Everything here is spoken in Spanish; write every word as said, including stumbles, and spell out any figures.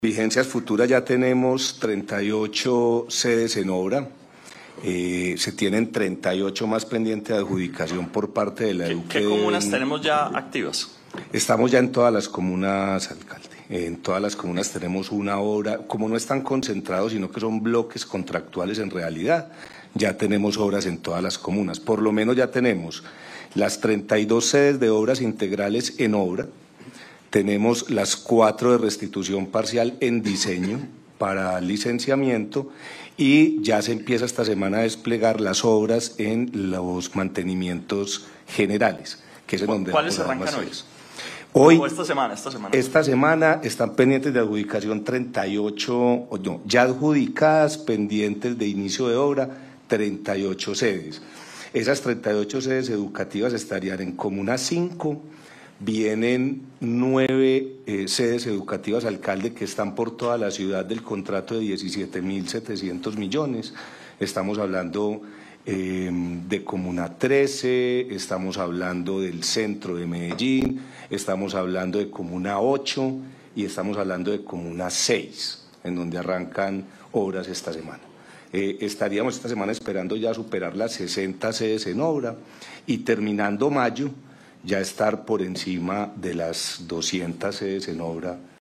Vigencias futuras ya tenemos treinta y ocho sedes en obra, eh, se tienen treinta y ocho más pendientes de adjudicación por parte de la ¿Qué, Eduque. ¿Qué comunas tenemos ya activas? Estamos ya en todas las comunas, alcalde. En todas las comunas tenemos una obra, como no están concentrados, sino que son bloques contractuales en realidad, ya tenemos obras en todas las comunas. Por lo menos ya tenemos las treinta y dos sedes de obras integrales en obra. Tenemos las cuatro de restitución parcial en diseño para licenciamiento y ya se empieza esta semana a desplegar las obras en los mantenimientos generales, que es en donde ¿Cuáles vamos a dar arrancan más hoy? sedes. Hoy, o esta semana, esta semana. Esta semana están pendientes de adjudicación treinta y ocho, o no, ya adjudicadas, pendientes de inicio de obra, treinta y ocho sedes. Esas treinta y ocho sedes educativas estarían en Comuna cinco, vienen nueve eh, sedes educativas, alcalde, que están por toda la ciudad del contrato de diecisiete mil setecientos millones. Estamos hablando eh, de Comuna trece, estamos hablando del centro de Medellín, estamos hablando de Comuna ocho y estamos hablando de Comuna seis, en donde arrancan obras esta semana. Eh, estaríamos esta semana esperando ya superar las sesenta sedes en obra y terminando mayo ya estar por encima de las doscientas sedes en obra